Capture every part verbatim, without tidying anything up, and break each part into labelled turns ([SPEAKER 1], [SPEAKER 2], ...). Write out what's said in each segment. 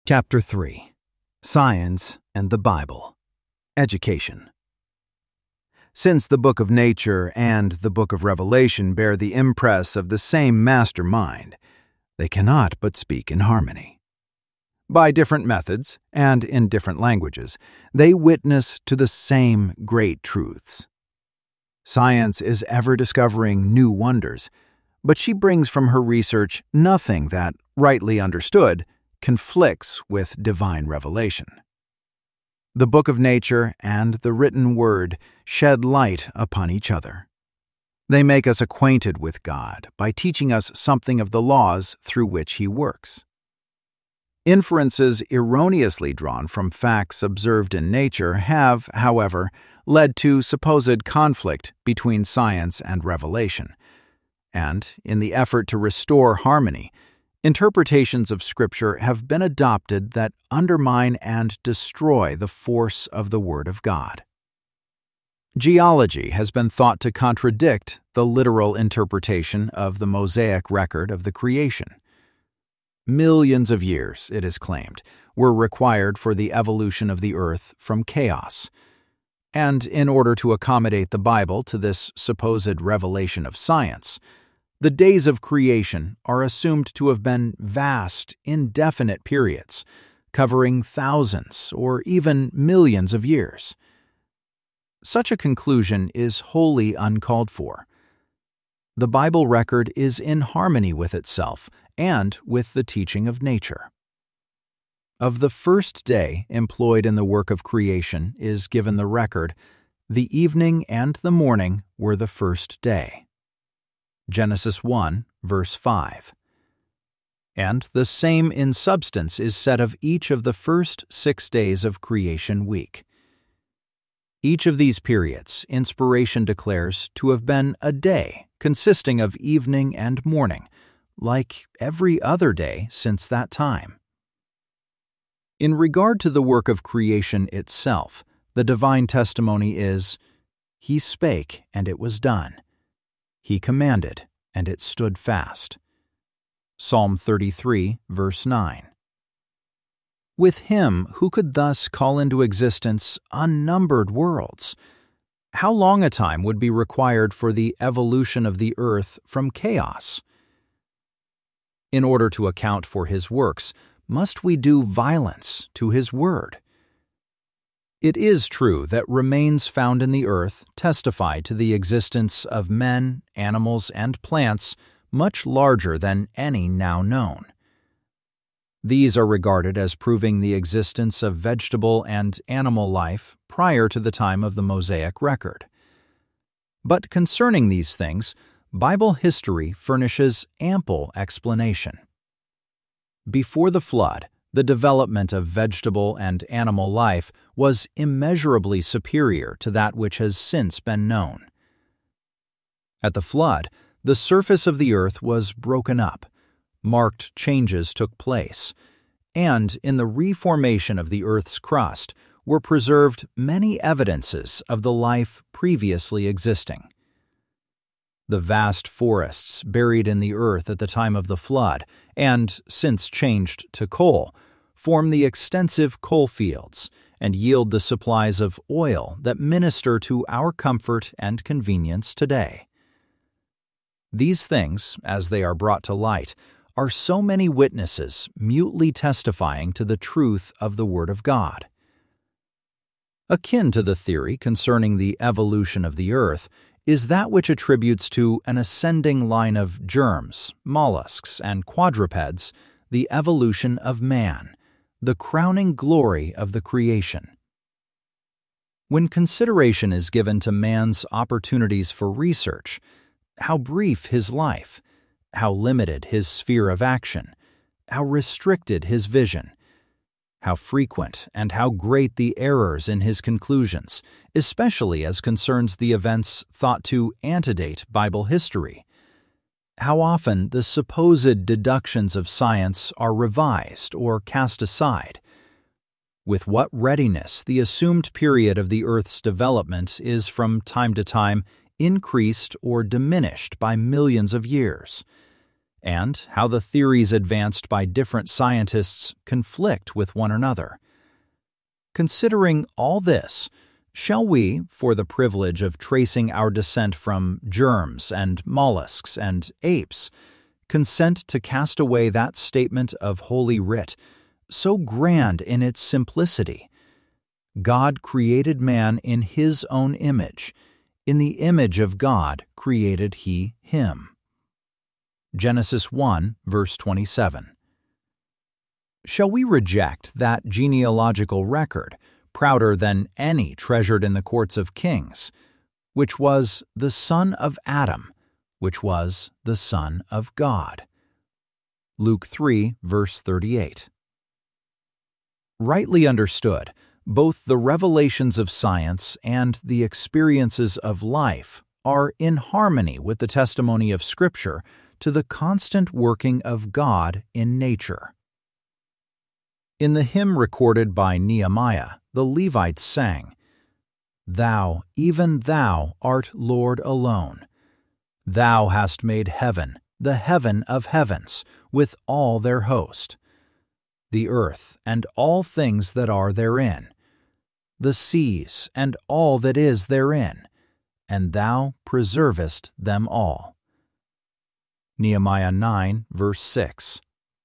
[SPEAKER 1] Chapter three. Science and the Bible. Education. Since the Book of Nature and the Book of Revelation bear the impress of the same master mind, they cannot but speak in harmony. By different methods and in different languages, they witness to the same great truths. Science is ever discovering new wonders, but she brings from her research nothing that, rightly understood, conflicts with divine revelation. The Book of Nature and the written Word shed light upon each other. They make us acquainted with God by teaching us something of the laws through which He works. Inferences erroneously drawn from facts observed in nature have, however, led to supposed conflict between science and revelation, and, in the effort to restore harmony, interpretations of Scripture have been adopted that undermine and destroy the force of the Word of God. Geology has been thought to contradict the literal interpretation of the Mosaic record of the creation. Millions of years, it is claimed, were required for the evolution of the earth from chaos. And in order to accommodate the Bible to this supposed revelation of science, the days of creation are assumed to have been vast, indefinite periods, covering thousands or even millions of years. Such a conclusion is wholly uncalled for. The Bible record is in harmony with itself and with the teaching of nature. Of the first day employed in the work of creation is given the record, "The evening and the morning were the first day." Genesis one, verse five. And the same in substance is said of each of the first six days of creation week. Each of these periods, inspiration declares to have been a day consisting of evening and morning, like every other day since that time. In regard to the work of creation itself, the divine testimony is, "He spake, and it was done. He commanded, and it stood fast." Psalm thirty-three, verse nine. With Him who could thus call into existence unnumbered worlds, how long a time would be required for the evolution of the earth from chaos? In order to account for His works, must we do violence to His word? It is true that remains found in the earth testify to the existence of men, animals, and plants much larger than any now known. These are regarded as proving the existence of vegetable and animal life prior to the time of the Mosaic record. But concerning these things, Bible history furnishes ample explanation. Before the flood, the development of vegetable and animal life was immeasurably superior to that which has since been known. At the flood, the surface of the earth was broken up, marked changes took place, and in the reformation of the earth's crust were preserved many evidences of the life previously existing. The vast forests buried in the earth at the time of the flood, and since changed to coal, form the extensive coal fields and yield the supplies of oil that minister to our comfort and convenience today. These things, as they are brought to light, are so many witnesses mutely testifying to the truth of the Word of God. Akin to the theory concerning the evolution of the earth is that which attributes to an ascending line of germs, mollusks, and quadrupeds the evolution of man, the crowning glory of the creation. When consideration is given to man's opportunities for research, how brief his life, how limited his sphere of action, how restricted his vision, how frequent and how great the errors in his conclusions, especially as concerns the events thought to antedate Bible history, how often the supposed deductions of science are revised or cast aside, with what readiness the assumed period of the earth's development is from time to time increased or diminished by millions of years, and how the theories advanced by different scientists conflict with one another. Considering all this, shall we, for the privilege of tracing our descent from germs and mollusks and apes, consent to cast away that statement of Holy Writ, so grand in its simplicity? God created man in His own image. In the image of God created He him. Genesis one, verse twenty-seven. Shall we reject that genealogical record, prouder than any treasured in the courts of kings, which was the son of Adam, which was the Son of God? Luke three, verse thirty-eight. Rightly understood, both the revelations of science and the experiences of life are in harmony with the testimony of Scripture to the constant working of God in nature. In the hymn recorded by Nehemiah, the Levites sang, "Thou, even Thou, art Lord alone. Thou hast made heaven, the heaven of heavens, with all their host, the earth and all things that are therein, the seas and all that is therein, and Thou preservest them all." Nehemiah nine, verse six.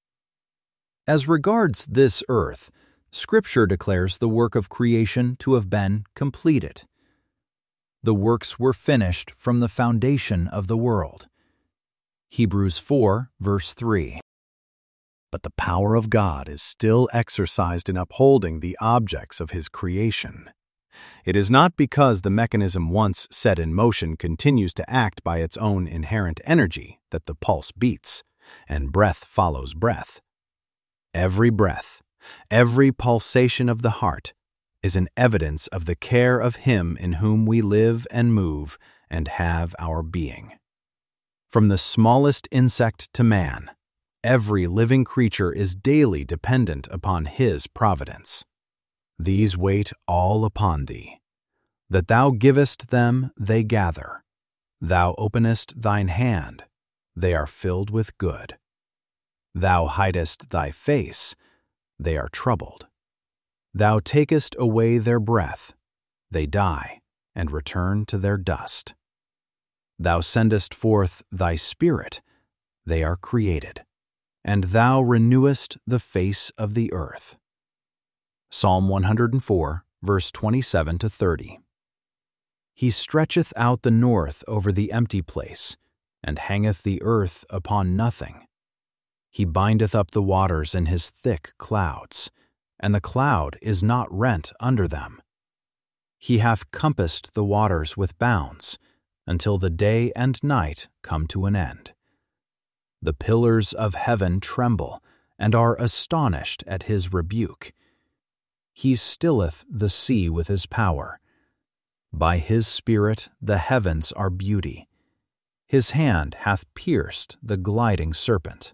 [SPEAKER 1] As regards this earth, Scripture declares the work of creation to have been completed. The works were finished from the foundation of the world. Hebrews four, verse three.
[SPEAKER 2] But the power of God is still exercised in upholding the objects of His creation. It is not because the mechanism once set in motion continues to act by its own inherent energy that the pulse beats, and breath follows breath. Every breath, every pulsation of the heart, is an evidence of the care of Him in whom we live and move and have our being. From the smallest insect to man, every living creature is daily dependent upon His providence. These wait all upon Thee. That Thou givest them, they gather. Thou openest Thine hand, they are filled with good. Thou hidest Thy face, they are troubled. Thou takest away their breath, they die, and return to their dust. Thou sendest forth Thy Spirit, they are created, and Thou renewest the face of the earth. Psalm one hundred four, verse twenty-seven to thirty. He stretcheth out the north over the empty place, and hangeth the earth upon nothing. He bindeth up the waters in His thick clouds, and the cloud is not rent under them. He hath compassed the waters with bounds, until the day and night come to an end. The pillars of heaven tremble, and are astonished at His rebuke. He stilleth the sea with His power. By His Spirit the heavens are beauty. His hand hath pierced the gliding serpent.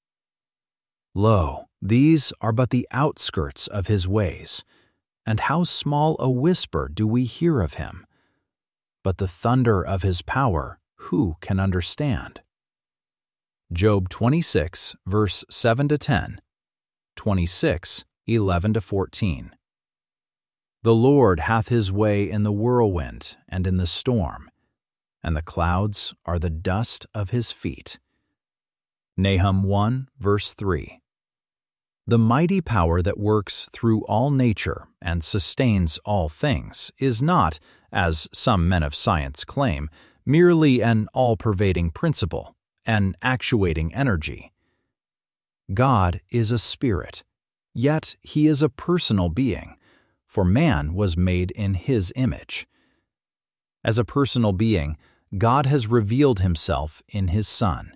[SPEAKER 2] Lo, these are but the outskirts of His ways, and how small a whisper do we hear of Him. But the thunder of His power, who can understand? Job twenty-six, verse seven to ten, twenty-six, eleven to fourteen. The Lord hath His way in the whirlwind and in the storm, and the clouds are the dust of His feet. Nahum one, verse three. The mighty power that works through all nature and sustains all things is not, as some men of science claim, merely an all-pervading principle, an actuating energy. God is a spirit, yet He is a personal being, for man was made in His image. As a personal being, God has revealed Himself in His Son.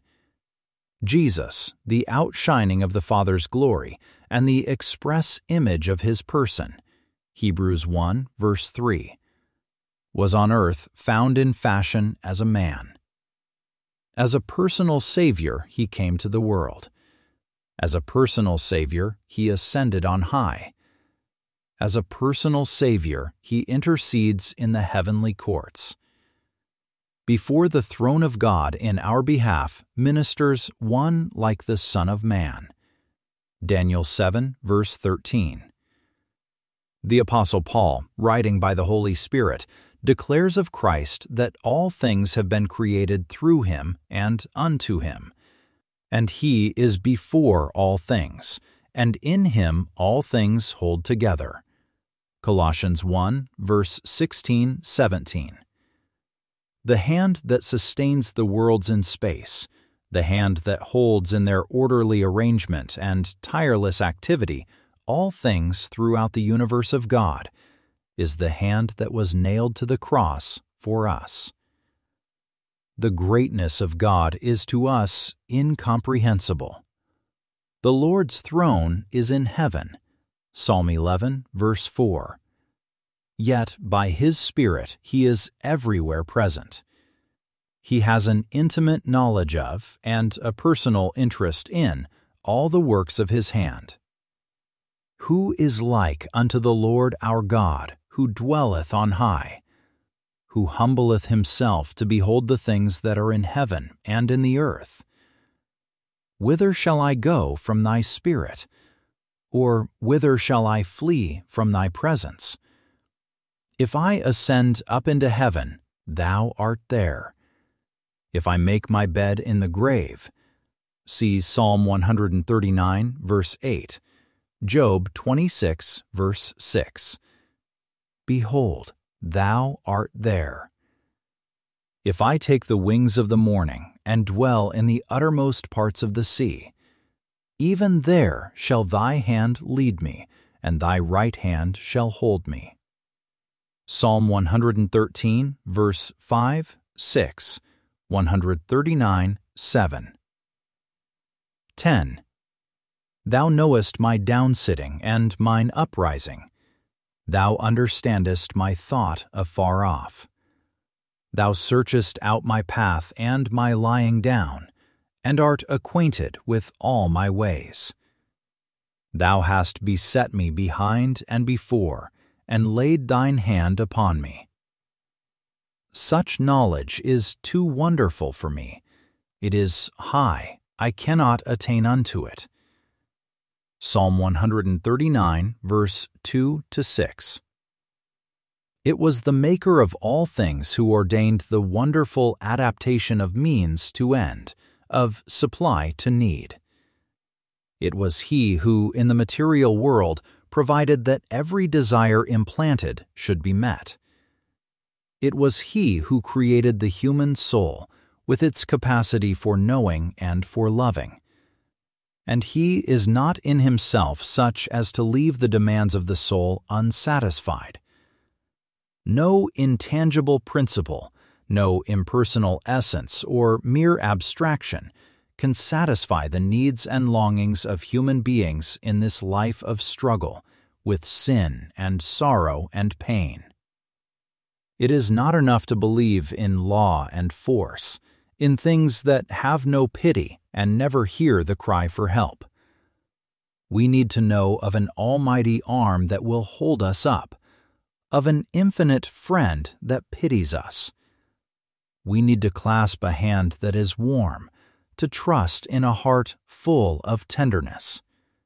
[SPEAKER 2] Jesus, the outshining of the Father's glory and the express image of His person, Hebrews one, verse three, was on earth found in fashion as a man. As a personal Savior, He came to the world. As a personal Savior, He ascended on high. As a personal Savior, He intercedes in the heavenly courts. Before the throne of God in our behalf ministers one like the Son of Man. Daniel seven, verse thirteen. The Apostle Paul, writing by the Holy Spirit, declares of Christ that all things have been created through him and unto him. And he is before all things, and in him all things hold together. Colossians one, verse sixteen, seventeen. The hand that sustains the worlds in space, the hand that holds in their orderly arrangement and tireless activity all things throughout the universe of God, is the hand that was nailed to the cross for us. The greatness of God is to us incomprehensible. The Lord's throne is in heaven. Psalm eleven, verse four. Yet by His Spirit He is everywhere present. He has an intimate knowledge of and a personal interest in all the works of His hand. Who is like unto the Lord our God, who dwelleth on high, who humbleth himself to behold the things that are in heaven and in the earth? Whither shall I go from thy spirit? Or whither shall I flee from thy presence? If I ascend up into heaven, thou art there. If I make my bed in the grave, see Psalm one thirty-nine, verse eight, Job twenty-six, verse six. Behold, thou art there. If I take the wings of the morning and dwell in the uttermost parts of the sea, even there shall thy hand lead me, and thy right hand shall hold me. Psalm one thirteen, verse five, six, one thirty-nine, seven. ten. Thou knowest my downsitting and mine uprising. Thou understandest my thought afar off. Thou searchest out my path and my lying down, and art acquainted with all my ways. Thou hast beset me behind and before, and laid thine hand upon me. Such knowledge is too wonderful for me. It is high, I cannot attain unto it. Psalm one thirty-nine, verse two to six. It was the Maker of all things who ordained the wonderful adaptation of means to end, of supply to need. It was He who, in the material world, provided that every desire implanted should be met. It was He who created the human soul, with its capacity for knowing and for loving. And He is not in Himself such as to leave the demands of the soul unsatisfied. No intangible principle, no impersonal essence or mere abstraction can satisfy the needs and longings of human beings in this life of struggle with sin and sorrow and pain. It is not enough to believe in law and force, in things that have no pity and never hear the cry for help. We need to know of an almighty arm that will hold us up, of an infinite friend that pities us. We need to clasp a hand that is warm, to trust in a heart full of tenderness.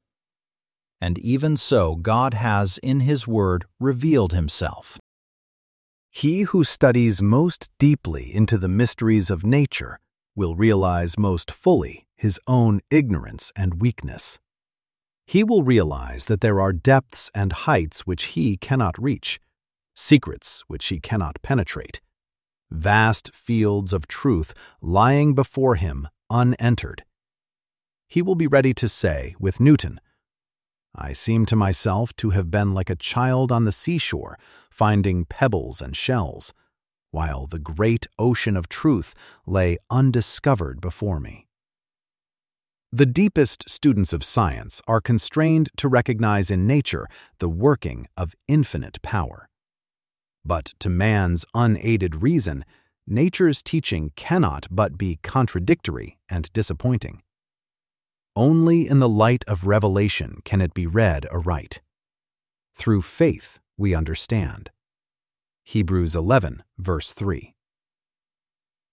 [SPEAKER 2] And even so God has in His Word revealed Himself. He who studies most deeply into the mysteries of nature will realize most fully his own ignorance and weakness. He will realize that there are depths and heights which he cannot reach, secrets which he cannot penetrate, vast fields of truth lying before him unentered. He will be ready to say, with Newton, "I seem to myself to have been like a child on the seashore, finding pebbles and shells, while the great ocean of truth lay undiscovered before me." The deepest students of science are constrained to recognize in nature the working of infinite power. But to man's unaided reason, nature's teaching cannot but be contradictory and disappointing. Only in the light of revelation can it be read aright. Through faith we understand. Hebrews eleven, verse three.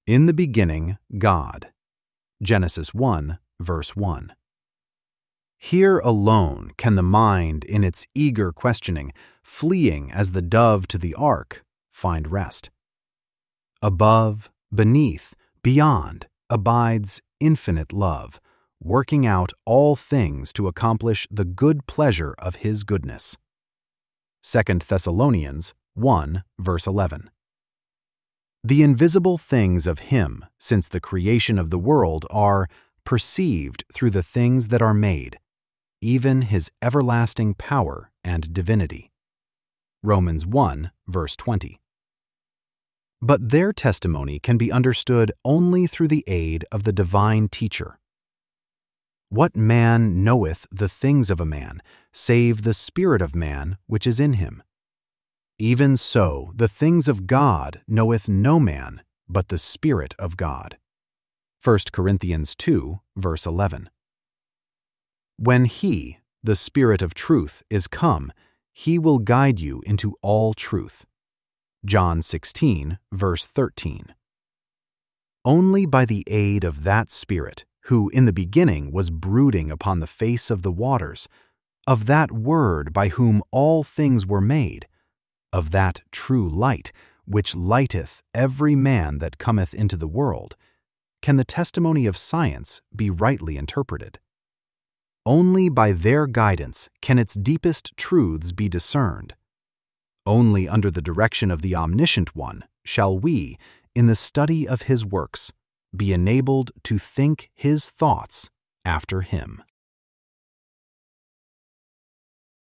[SPEAKER 2] In the beginning, God. Genesis one, verse one. Here alone can the mind, in its eager questioning, fleeing as the dove to the ark, find rest. Above, beneath, beyond, abides infinite love, working out all things to accomplish the good pleasure of His goodness. Second Thessalonians one, verse eleven. The invisible things of Him, since the creation of the world, are perceived through the things that are made, even His everlasting power and divinity. Romans one, verse twenty. But their testimony can be understood only through the aid of the divine teacher. What man knoweth the things of a man, save the spirit of man which is in him? Even so, the things of God knoweth no man, but the Spirit of God. First Corinthians two, verse eleven. When He, the Spirit of truth, is come, He will guide you into all truth. John sixteen, verse thirteen. Only by the aid of that Spirit, who in the beginning was brooding upon the face of the waters, of that Word by whom all things were made, of that true light, which lighteth every man that cometh into the world, can the testimony of science be rightly interpreted. Only by their guidance can its deepest truths be discerned. Only under the direction of the Omniscient One shall we, in the study of His works, be enabled to think His thoughts after Him.